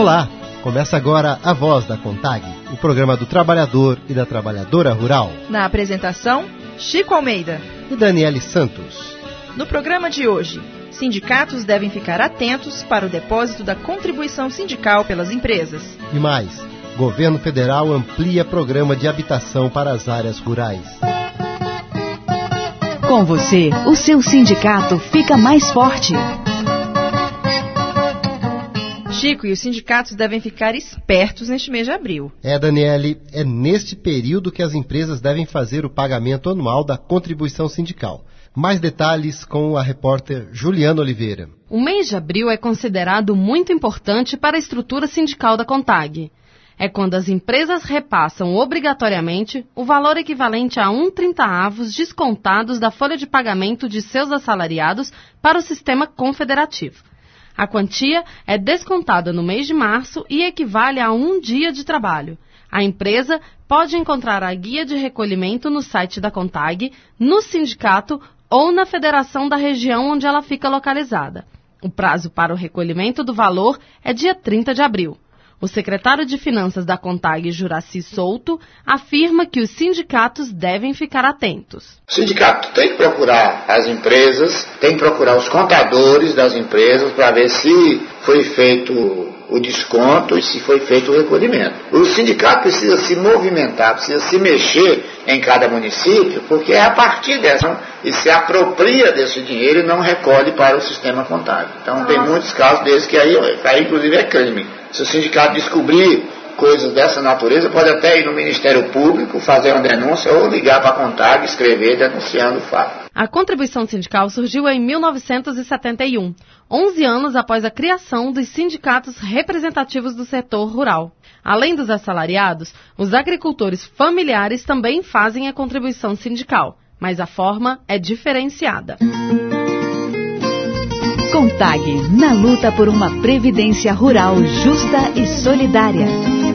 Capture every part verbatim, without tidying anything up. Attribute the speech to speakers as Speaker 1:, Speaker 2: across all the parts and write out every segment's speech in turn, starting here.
Speaker 1: Olá! Começa agora A Voz da CONTAG, o programa do trabalhador e da trabalhadora rural.
Speaker 2: Na apresentação, Chico Almeida
Speaker 1: e Daniele Santos.
Speaker 2: No programa de hoje, sindicatos devem ficar atentos para o depósito da contribuição sindical pelas empresas.
Speaker 1: E mais, governo federal amplia programa de habitação para as áreas rurais.
Speaker 3: Com você, o seu sindicato fica mais forte.
Speaker 2: Chico, e os sindicatos devem ficar espertos neste mês de abril.
Speaker 1: É, Daniele, é neste período que as empresas devem fazer o pagamento anual da contribuição sindical. Mais detalhes com a repórter Juliana Oliveira.
Speaker 4: O mês de abril é considerado muito importante para a estrutura sindical da CONTAG. É quando as empresas repassam obrigatoriamente o valor equivalente a um trintaavos descontados da folha de pagamento de seus assalariados para o sistema confederativo. A quantia é descontada no mês de março e equivale a um dia de trabalho. A empresa pode encontrar a guia de recolhimento no site da CONTAG, no sindicato ou na federação da região onde ela fica localizada. O prazo para o recolhimento do valor é dia trinta de abril. O secretário de Finanças da CONTAG, Juraci Souto, afirma que os sindicatos devem ficar atentos.
Speaker 5: O sindicato tem que procurar as empresas, tem que procurar os contadores das empresas para ver se foi feito o desconto e se foi feito o recolhimento. O sindicato precisa se movimentar, precisa se mexer em cada município, porque é a partir dessa e se apropria desse dinheiro e não recolhe para o sistema contábil. Então Nossa. Tem muitos casos desses que aí, aí inclusive é crime. Se o sindicato descobrir coisas dessa natureza, pode até ir no Ministério Público, fazer uma denúncia ou ligar para a CONTAG, escrever denunciando o fato.
Speaker 4: A contribuição sindical surgiu em mil novecentos e setenta e um, onze anos após a criação dos sindicatos representativos do setor rural. Além dos assalariados, os agricultores familiares também fazem a contribuição sindical, mas a forma é diferenciada.
Speaker 3: CONTAG, na luta por uma previdência rural justa e solidária.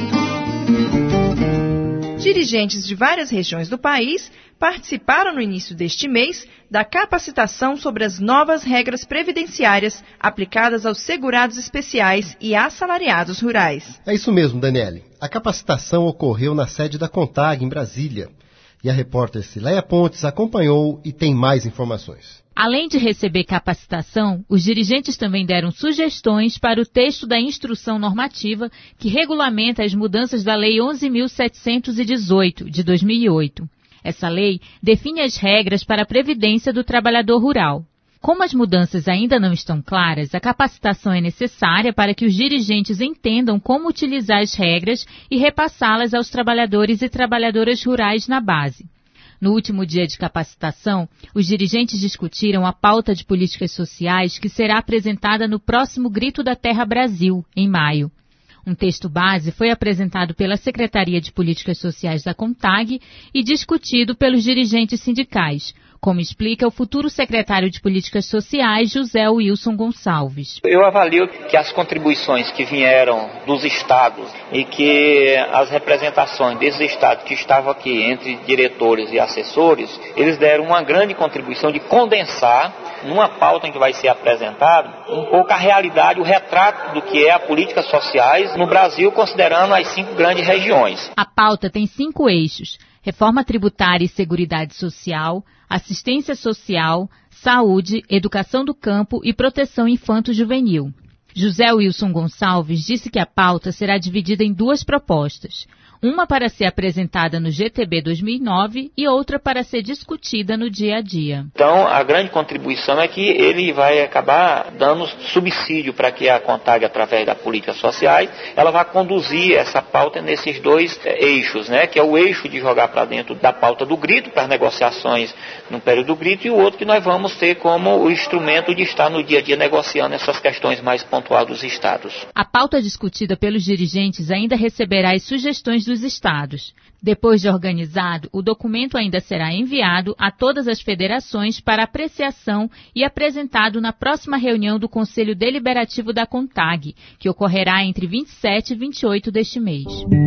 Speaker 2: Dirigentes de várias regiões do país participaram no início deste mês da capacitação sobre as novas regras previdenciárias aplicadas aos segurados especiais e assalariados rurais.
Speaker 1: É isso mesmo, Daniele. A capacitação ocorreu na sede da CONTAG, em Brasília. E a repórter Cileia Pontes acompanhou e tem mais informações.
Speaker 6: Além de receber capacitação, os dirigentes também deram sugestões para o texto da instrução normativa que regulamenta as mudanças da Lei onze mil setecentos e dezoito, de dois mil e oito. Essa lei define as regras para a previdência do trabalhador rural. Como as mudanças ainda não estão claras, a capacitação é necessária para que os dirigentes entendam como utilizar as regras e repassá-las aos trabalhadores e trabalhadoras rurais na base. No último dia de capacitação, os dirigentes discutiram a pauta de políticas sociais que será apresentada no próximo Grito da Terra Brasil, em maio. Um texto base foi apresentado pela Secretaria de Políticas Sociais da CONTAG e discutido pelos dirigentes sindicais, como explica o futuro secretário de Políticas Sociais, José Wilson Gonçalves.
Speaker 7: Eu avalio que as contribuições que vieram dos estados e que as representações desses estados que estavam aqui entre diretores e assessores, eles deram uma grande contribuição de condensar numa pauta em que vai ser apresentado um pouco a realidade, o retrato do que é a políticas sociais no Brasil, considerando as cinco grandes regiões.
Speaker 6: A pauta tem cinco eixos: reforma tributária e seguridade social, assistência social, saúde, educação do campo e proteção infanto-juvenil. José Wilson Gonçalves disse que a pauta será dividida em duas propostas. Uma para ser apresentada no G T B dois mil e nove e outra para ser discutida no dia a dia.
Speaker 7: Então, a grande contribuição é que ele vai acabar dando subsídio para que a CONTAG, através das políticas sociais, ela vai conduzir essa pauta nesses dois é, eixos, né? Que é o eixo de jogar para dentro da pauta do grito, para as negociações no período do grito, e o outro que nós vamos ter como o instrumento de estar no dia a dia negociando essas questões mais pontuais dos estados.
Speaker 6: A pauta discutida pelos dirigentes ainda receberá as sugestões dos estados. Depois de organizado, o documento ainda será enviado a todas as federações para apreciação e apresentado na próxima reunião do Conselho Deliberativo da CONTAG, que ocorrerá entre vinte e sete e vinte e oito deste mês.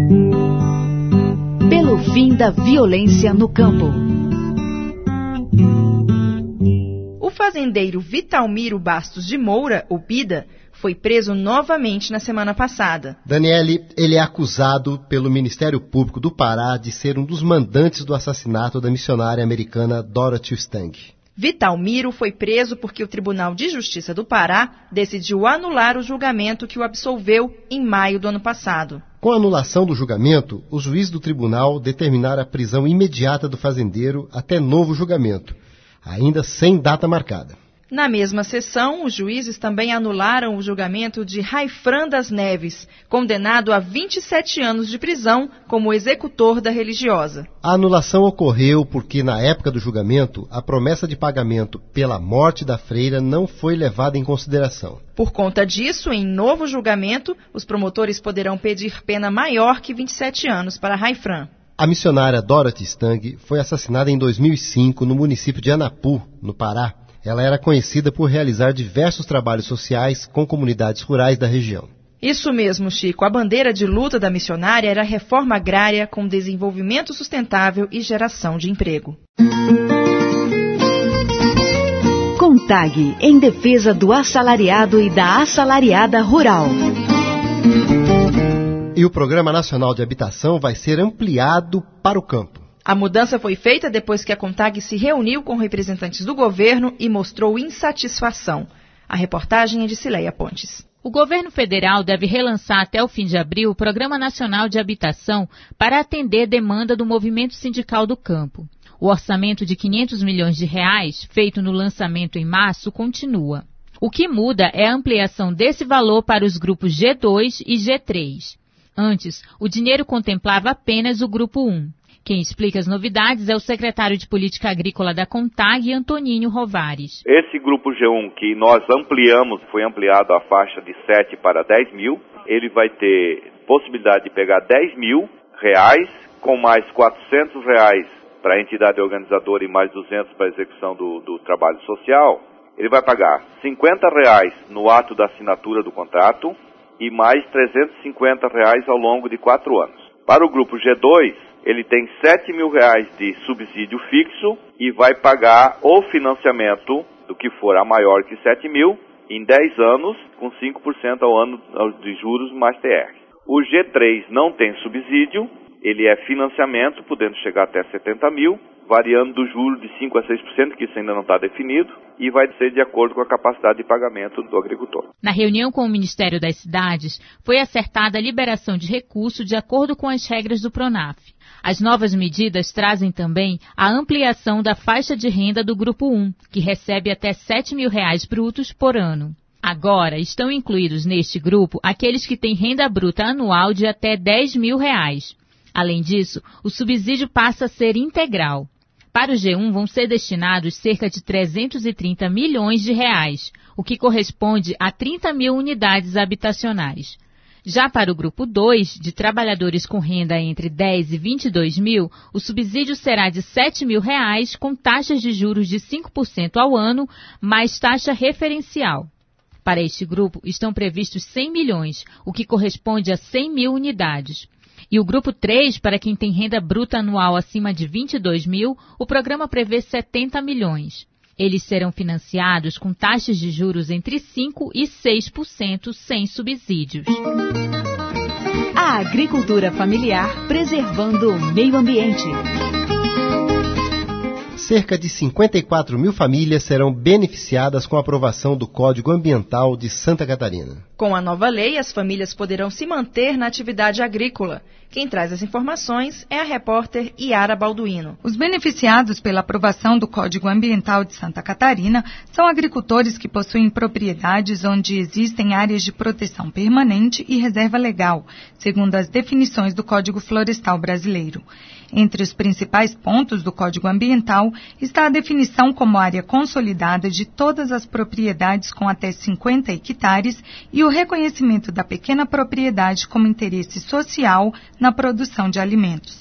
Speaker 3: Pelo fim da violência no campo.
Speaker 2: O fazendeiro Vitalmiro Bastos de Moura, o Bida, foi preso novamente na semana passada.
Speaker 1: Daniele, ele é acusado pelo Ministério Público do Pará de ser um dos mandantes do assassinato da missionária americana Dorothy Stang.
Speaker 2: Vital Miro foi preso porque o Tribunal de Justiça do Pará decidiu anular o julgamento que o absolveu em maio do ano passado.
Speaker 1: Com a anulação do julgamento, o juiz do tribunal determinara a prisão imediata do fazendeiro até novo julgamento, ainda sem data marcada.
Speaker 2: Na mesma sessão, os juízes também anularam o julgamento de Raifran das Neves, condenado a vinte e sete anos de prisão como executor da religiosa.
Speaker 1: A anulação ocorreu porque, na época do julgamento, a promessa de pagamento pela morte da freira não foi levada em consideração.
Speaker 2: Por conta disso, em novo julgamento, os promotores poderão pedir pena maior que vinte e sete anos para Raifran.
Speaker 1: A missionária Dorothy Stang foi assassinada em dois mil e cinco no município de Anapu, no Pará. Ela era conhecida por realizar diversos trabalhos sociais com comunidades rurais da região.
Speaker 2: Isso mesmo, Chico. A bandeira de luta da missionária era a reforma agrária com desenvolvimento sustentável e geração de emprego.
Speaker 3: CONTAG, em defesa do assalariado e da assalariada rural.
Speaker 1: E o Programa Nacional de Habitação vai ser ampliado para o campo.
Speaker 2: A mudança foi feita depois que a CONTAG se reuniu com representantes do governo e mostrou insatisfação. A reportagem é de Cileia Pontes.
Speaker 6: O governo federal deve relançar até o fim de abril o Programa Nacional de Habitação para atender demanda do movimento sindical do campo. O orçamento de quinhentos milhões de reais, feito no lançamento em março, continua. O que muda é a ampliação desse valor para os grupos G dois e G três. Antes, o dinheiro contemplava apenas o grupo um. Quem explica as novidades é o secretário de Política Agrícola da CONTAG, Antoninho Rovares.
Speaker 8: Esse grupo G um que nós ampliamos, foi ampliado a faixa de sete para dez mil, ele vai ter possibilidade de pegar dez mil reais, com mais quatrocentos reais para a entidade organizadora e mais duzentos para a execução do, do trabalho social. Ele vai pagar cinquenta reais no ato da assinatura do contrato e mais trezentos e cinquenta reais ao longo de quatro anos. Para o grupo G dois, ele tem sete mil reais de subsídio fixo e vai pagar o financiamento do que for a maior que sete mil em dez anos, com cinco por cento ao ano de juros mais T R. O G três não tem subsídio, ele é financiamento, podendo chegar até setenta mil, variando do juro de cinco a seis por cento, que isso ainda não está definido, e vai ser de acordo com a capacidade de pagamento do agricultor.
Speaker 6: Na reunião com o Ministério das Cidades, foi acertada a liberação de recurso de acordo com as regras do PRONAF. As novas medidas trazem também a ampliação da faixa de renda do Grupo um, que recebe até sete mil reais brutos por ano. Agora, estão incluídos neste grupo aqueles que têm renda bruta anual de até dez mil reais. Além disso, o subsídio passa a ser integral. Para o G um vão ser destinados cerca de trezentos e trinta milhões de reais, o que corresponde a trinta mil unidades habitacionais. Já para o grupo dois, de trabalhadores com renda entre dez e vinte e dois mil, o subsídio será de sete mil reais, com taxas de juros de cinco por cento ao ano, mais taxa referencial. Para este grupo, estão previstos cem milhões, o que corresponde a cem mil unidades. E o grupo três, para quem tem renda bruta anual acima de vinte e dois mil, o programa prevê setenta milhões. Eles serão financiados com taxas de juros entre cinco por cento e seis por cento sem subsídios.
Speaker 3: A agricultura familiar preservando o meio ambiente.
Speaker 1: Cerca de cinquenta e quatro mil famílias serão beneficiadas com a aprovação do Código Ambiental de Santa Catarina.
Speaker 2: Com a nova lei, as famílias poderão se manter na atividade agrícola. Quem traz as informações é a repórter Iara Balduino.
Speaker 9: Os beneficiados pela aprovação do Código Ambiental de Santa Catarina são agricultores que possuem propriedades onde existem áreas de proteção permanente e reserva legal, segundo as definições do Código Florestal Brasileiro. Entre os principais pontos do Código Ambiental está a definição como área consolidada de todas as propriedades com até cinquenta hectares e o reconhecimento da pequena propriedade como interesse social na produção de alimentos.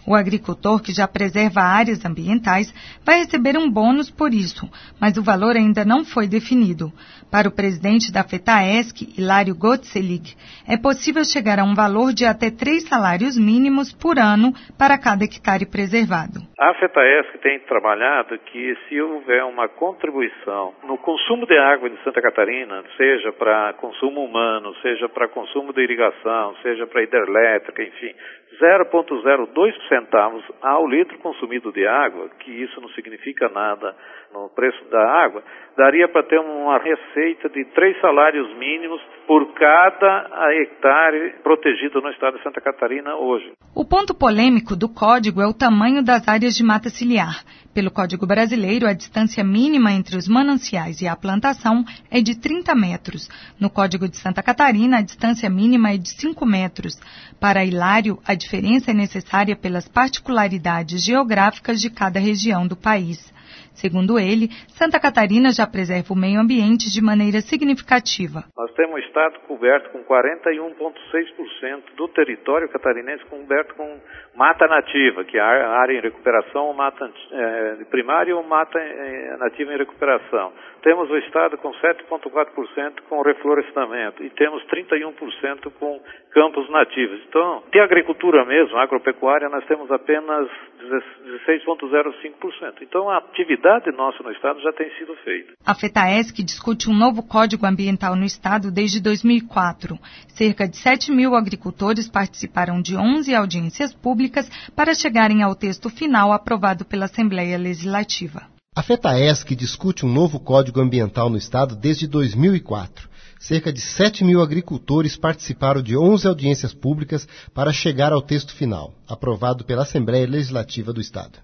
Speaker 9: O agricultor que já preserva áreas ambientais vai receber um bônus por isso, mas o valor ainda não foi definido. Para o presidente da FETAESC, Hilário Gottselig, é possível chegar a um valor de até três salários mínimos por ano para cada hectare preservado.
Speaker 10: A FETAESC tem trabalhado que se houver uma contribuição no consumo de água de Santa Catarina, seja para consumo humano, seja para consumo de irrigação, seja para hidrelétrica, enfim, zero vírgula zero dois centavos ao litro consumido de água, que isso não significa nada no preço da água, daria para ter uma receita de três salários mínimos por cada hectare protegido no estado de Santa Catarina hoje.
Speaker 9: O ponto polêmico do código é o tamanho das áreas de mata ciliar. Pelo Código Brasileiro, a distância mínima entre os mananciais e a plantação é de trinta metros. No Código de Santa Catarina, a distância mínima é de cinco metros. Para Hilário, a diferença é necessária pelas particularidades geográficas de cada região do país. Segundo ele, Santa Catarina já preserva o meio ambiente de maneira significativa.
Speaker 10: Nós temos um estado coberto com quarenta e um vírgula seis por cento do território catarinense coberto com mata nativa, que é a área em recuperação, ou mata é, primária ou mata é, nativa em recuperação. Temos o estado com sete vírgula quatro por cento com reflorestamento e temos trinta e um por cento com campos nativos. Então, de agricultura mesmo, agropecuária, nós temos apenas dezesseis vírgula zero cinco por cento. Então, a atividade nossa no estado já tem sido feita.
Speaker 9: A FETAESC discute um novo Código Ambiental no estado desde dois mil e quatro. Cerca de sete mil agricultores participaram de onze audiências públicas para chegarem ao texto final aprovado pela Assembleia Legislativa.
Speaker 1: A FETAESC discute um novo Código Ambiental no estado desde dois mil e quatro. Cerca de sete mil agricultores participaram de onze audiências públicas para chegar ao texto final, aprovado pela Assembleia Legislativa do estado.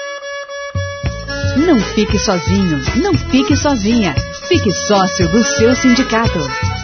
Speaker 3: Não fique sozinho, não fique sozinha. Fique sócio do seu sindicato.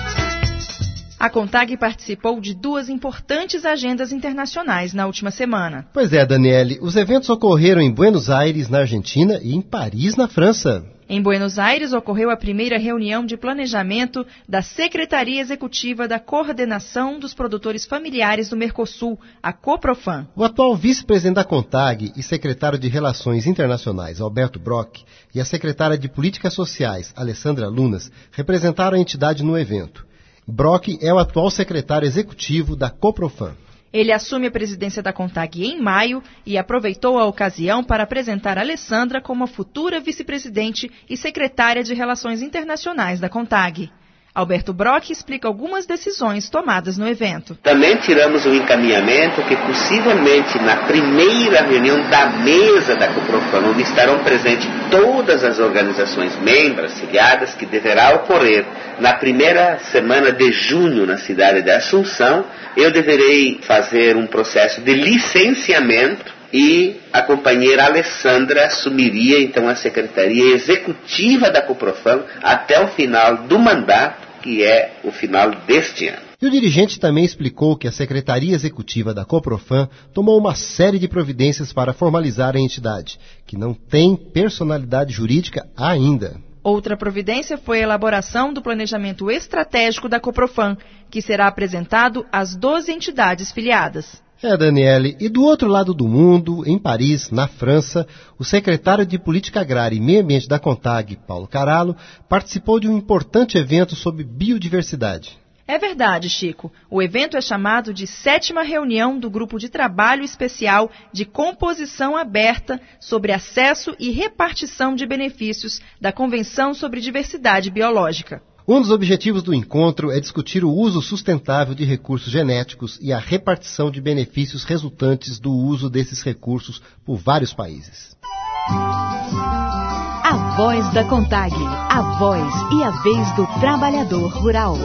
Speaker 2: A CONTAG participou de duas importantes agendas internacionais na última semana.
Speaker 1: Pois é, Daniele, os eventos ocorreram em Buenos Aires, na Argentina, e em Paris, na França.
Speaker 2: Em Buenos Aires ocorreu a primeira reunião de planejamento da Secretaria Executiva da Coordenação dos Produtores Familiares do Mercosul, a COPROFAM.
Speaker 1: O atual vice-presidente da CONTAG e secretário de Relações Internacionais, Alberto Brock, e a secretária de Políticas Sociais, Alessandra Lunas, representaram a entidade no evento. Brock é o atual secretário executivo da COPROFAM.
Speaker 2: Ele assume a presidência da CONTAG em maio e aproveitou a ocasião para apresentar a Alessandra como a futura vice-presidente e secretária de Relações Internacionais da CONTAG. Alberto Brock explica algumas decisões tomadas no evento.
Speaker 11: Também tiramos o encaminhamento que possivelmente na primeira reunião da mesa da COPROFAM, onde estarão presentes todas as organizações membros, filiadas, que deverá ocorrer na primeira semana de junho na cidade de Assunção, eu deverei fazer um processo de licenciamento e a companheira Alessandra assumiria então a secretaria executiva da COPROFAM até o final do mandato, que é o final deste ano.
Speaker 1: E o dirigente também explicou que a Secretaria Executiva da COPROFAM tomou uma série de providências para formalizar a entidade, que não tem personalidade jurídica ainda.
Speaker 2: Outra providência foi a elaboração do planejamento estratégico da COPROFAM, que será apresentado às doze entidades filiadas.
Speaker 1: É, Daniele, e do outro lado do mundo, em Paris, na França, o secretário de Política Agrária e Meio Ambiente da CONTAG, Paulo Caralho, participou de um importante evento sobre biodiversidade.
Speaker 2: É verdade, Chico. O evento é chamado de sétima reunião do Grupo de Trabalho Especial de Composição Aberta sobre Acesso e Repartição de Benefícios da Convenção sobre Diversidade Biológica.
Speaker 1: Um dos objetivos do encontro é discutir o uso sustentável de recursos genéticos e a repartição de benefícios resultantes do uso desses recursos por vários países.
Speaker 3: A voz da CONTAG, a voz e a vez do trabalhador rural.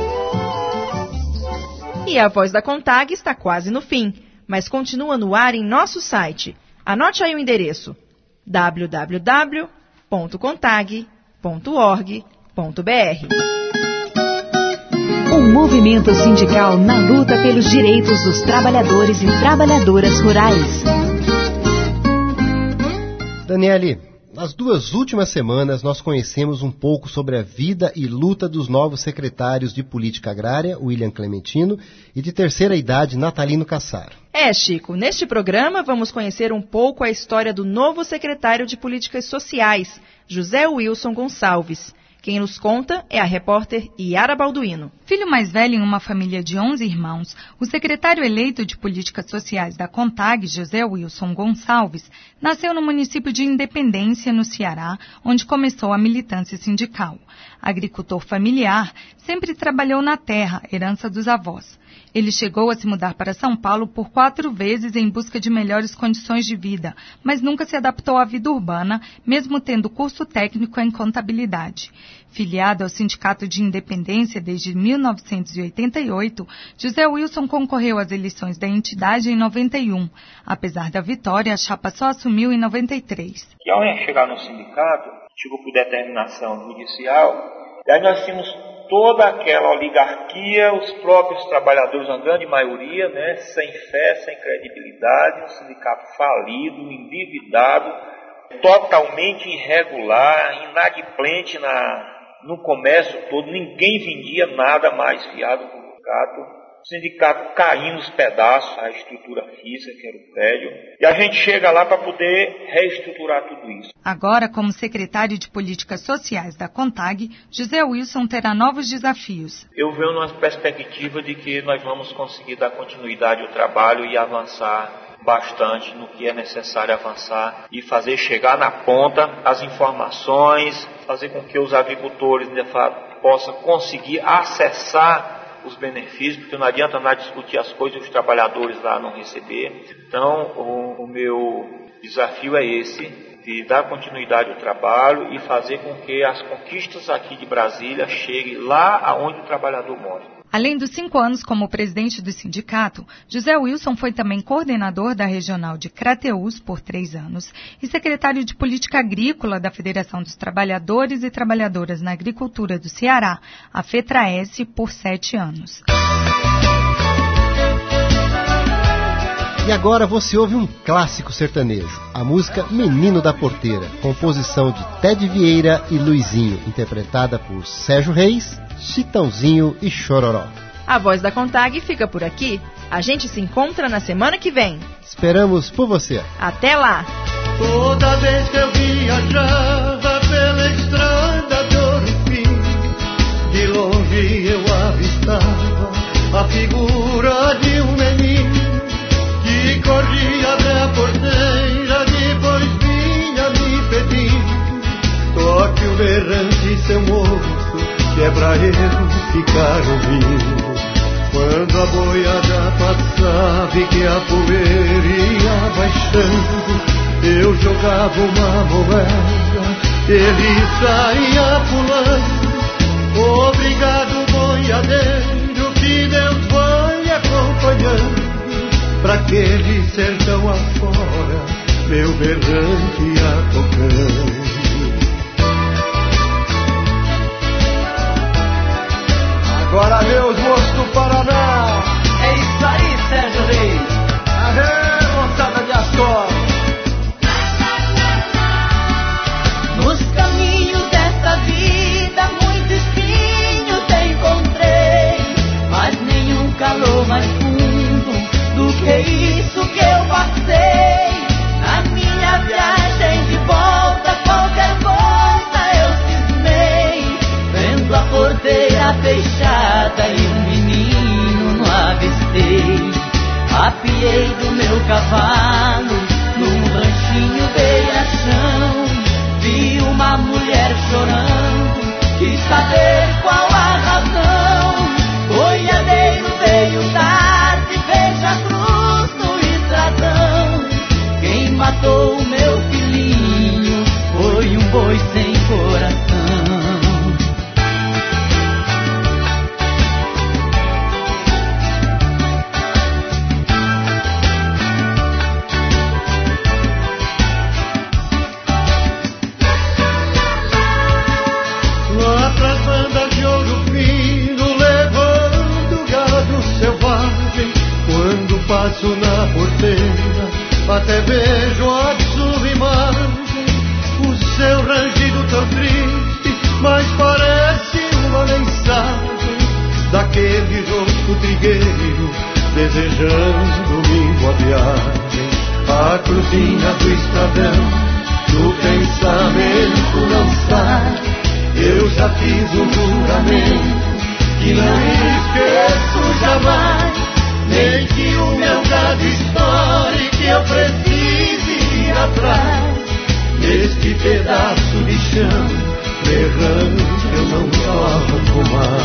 Speaker 2: E a voz da CONTAG está quase no fim, mas continua no ar em nosso site. Anote aí o endereço: w w w ponto contag ponto org ponto b r.
Speaker 3: Um movimento sindical na luta pelos direitos dos trabalhadores e trabalhadoras rurais.
Speaker 1: Daniele, Nas duas últimas semanas, nós conhecemos um pouco sobre a vida e luta dos novos secretários de Política Agrária, William Clementino, e de Terceira Idade, Natalino Cassaro.
Speaker 2: É, Chico, neste programa vamos conhecer um pouco a história do novo secretário de Políticas Sociais, José Wilson Gonçalves. Quem nos conta é a repórter Yara Balduino.
Speaker 9: Filho mais velho em uma família de onze irmãos, o secretário eleito de Políticas Sociais da CONTAG, José Wilson Gonçalves, nasceu no município de Independência, no Ceará, onde começou a militância sindical. Agricultor familiar, sempre trabalhou na terra, herança dos avós. Ele chegou a se mudar para São Paulo por quatro vezes em busca de melhores condições de vida, mas nunca se adaptou à vida urbana, mesmo tendo curso técnico em contabilidade. Filiado ao Sindicato de Independência desde mil novecentos e oitenta e oito, José Wilson concorreu às eleições da entidade em noventa e um. Apesar da vitória, a chapa só assumiu em noventa e três.
Speaker 7: E ao chegar no sindicato, chegou por determinação judicial, e aí nós tínhamos toda aquela oligarquia, os próprios trabalhadores, uma grande maioria, né, sem fé, sem credibilidade, um sindicato falido, endividado, totalmente irregular, inadimplente na, no comércio todo, ninguém vendia nada mais fiado para o sindicato. O sindicato caindo nos pedaços, a estrutura física, que era o prédio, e a gente chega lá para poder reestruturar tudo isso.
Speaker 9: Agora, como secretário de Políticas Sociais da CONTAG, José Wilson terá novos desafios.
Speaker 7: Eu vejo uma perspectiva de que nós vamos conseguir dar continuidade ao trabalho e avançar bastante no que é necessário avançar e fazer chegar na ponta as informações, fazer com que os agricultores, de fato, possam conseguir acessar os benefícios, porque não adianta nada discutir as coisas e os trabalhadores lá não receber. Então, o, o meu desafio é esse, de dar continuidade ao trabalho e fazer com que as conquistas aqui de Brasília cheguem lá aonde o trabalhador mora.
Speaker 9: Além dos cinco anos como presidente do sindicato, José Wilson foi também coordenador da regional de Crateús por três anos e secretário de Política Agrícola da Federação dos Trabalhadores e Trabalhadoras na Agricultura do Ceará, a FETRAES, por sete anos.
Speaker 1: E agora você ouve um clássico sertanejo, a música Menino da Porteira, composição de Ted Vieira e Luizinho, interpretada por Sérgio Reis, Chitãozinho e Chororó.
Speaker 2: A Voz da CONTAG fica por aqui. A gente se encontra na semana que vem.
Speaker 1: Esperamos por você.
Speaker 2: Até lá!
Speaker 12: Toda vez que eu viajava pela estrada de Ouro Fino, de longe eu avistava a figura de um menino que corria até a porteira, depois vinha me pedindo: toque o berrante, seu moço, que é pra eu ficar ouvindo. Quando a boiada passava e que a poeira ia baixando, eu jogava uma moeda, ele saía pulando. Obrigado, boiadeiro, que Deus vai acompanhando, pra aquele sertão afora, meu berrante ia tocando. Agora meus moços do Paraná,
Speaker 13: é isso aí, Sérgio Reis.
Speaker 12: Aê, moçada de Astor.
Speaker 13: Nos caminhos dessa vida, muito espinho te encontrei, mas nenhum calor mais fundo do que isso que eu passei. Na minha viagem de volta, qualquer coisa eu cismei, vendo a porteira fechada e um menino não avistei. Apiei do meu cavalo num ranchinho beira-chão, vi uma mulher chorando, quis saber qual a razão. Boiadeiro veio tarde, veja a cruz no estradão. Quem matou o meu filhinho foi um boi sem coração.
Speaker 12: Passo na porteira, até vejo a sua imagem, os formigueiro, desejando-me boa viagem. A cruzinha do estradão, do pensamento não sai. Eu já fiz um juramento que não esqueço jamais, nem que o meu gado estoure, que eu precise ir atrás. Neste pedaço de chão errante eu não toco mais.